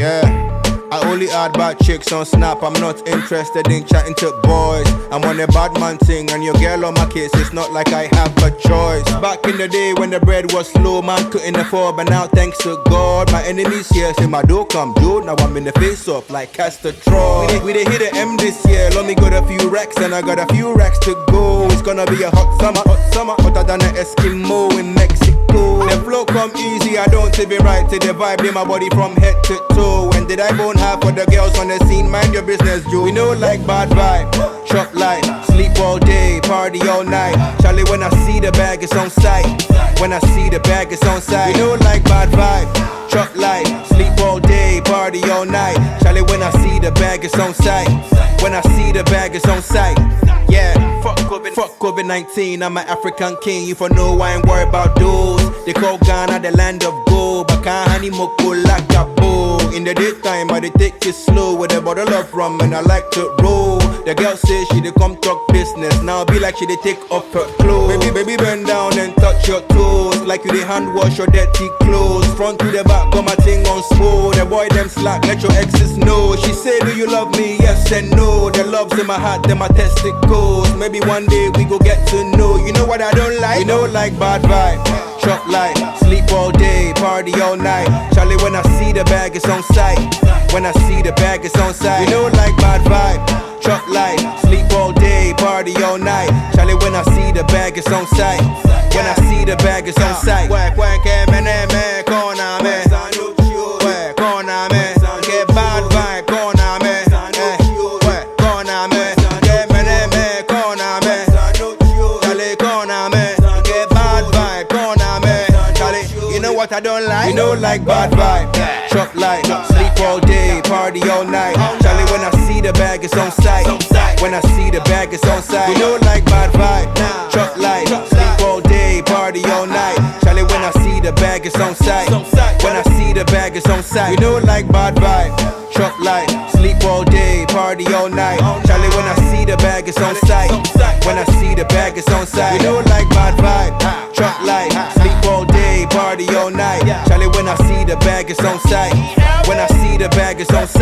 Yeah. I only add bad chicks on Snap. I'm not interested in chatting to boys. I'm on a bad man thing, and your girl on my case. It's not like I have a choice. Back in the day when the bread was low, man couldn't afford. But now thanks to God, my enemies here say my door come due. Now I'm in the face off like Castor Troy. We they hit the M this year. Let me got a few racks, and I got a few racks to go. It's gonna be a hot summer, hotter than an Eskimo in Mexico. The flow come easy, I don't take it right to the vibe. They my body from head to toe. When did I bone half for the girls on the scene? Mind your business, you. We know like bad vibe, chop light, sleep all day, party all night. Charlie, when I see the bag, it's on sight. When I see the bag, it's on sight. We know like bad vibe, chop light, sleep all day, party all night. Charlie, when I see the bag, it's on sight. When I see the bag, it's on sight. Yeah, fuck COVID-19, I'm an African king. You for know I ain't worried about those. They call Ghana the land of gold, but can't honey moko like a bow. In the daytime, I dey take it slow with a bottle of rum, and I like to roll. The girl say she dey come talk business, now be like she dey take off her clothes. Baby, bend down and touch your toes, like you dey hand wash your dirty clothes. Front to the back, got my thing on slow. The boy them slack, let your exes know. She say, do you love me? Yes and no. The love's in my heart, then my testicles. Maybe one day we go get to know. You know what I don't like? You know like bad vibe, chop light, sleep all day, party all night. Charlie, when I see the bag, it's on sight. When I see the bag, it's on sight. You know like bad vibe, chop light, sleep all day, party all night. Charlie, when I see the bag, it's on sight. When I see the bag, it's on sight. Work, man, corner, man. Work, corner, man. Get bad vibe, corner, man. Work, corner, man. Get man, corner, man. Charlie, corner, man. Get bad vibe, corner, man. Charlie, you know what I don't like? You know like bad vibe, chop light, sleep all day, party all night. Charlie, when I see the bag, it's on sight. When I see the bag, it's on sight. You know like bad vibe, chop light, sleep all day, party all night. Charlie, when I see the bag, it's on sight. When I see the bag, it's on sight. You know like bad vibe, chop light, sleep all day, party all night. Charlie, when I see the bag, it's on sight. When I see the bag, it's on sight. You know like bad vibe, chop light, sleep all day, party all night. Charlie, when I see the bag, it's on sight. When I see the bag, it's on sight.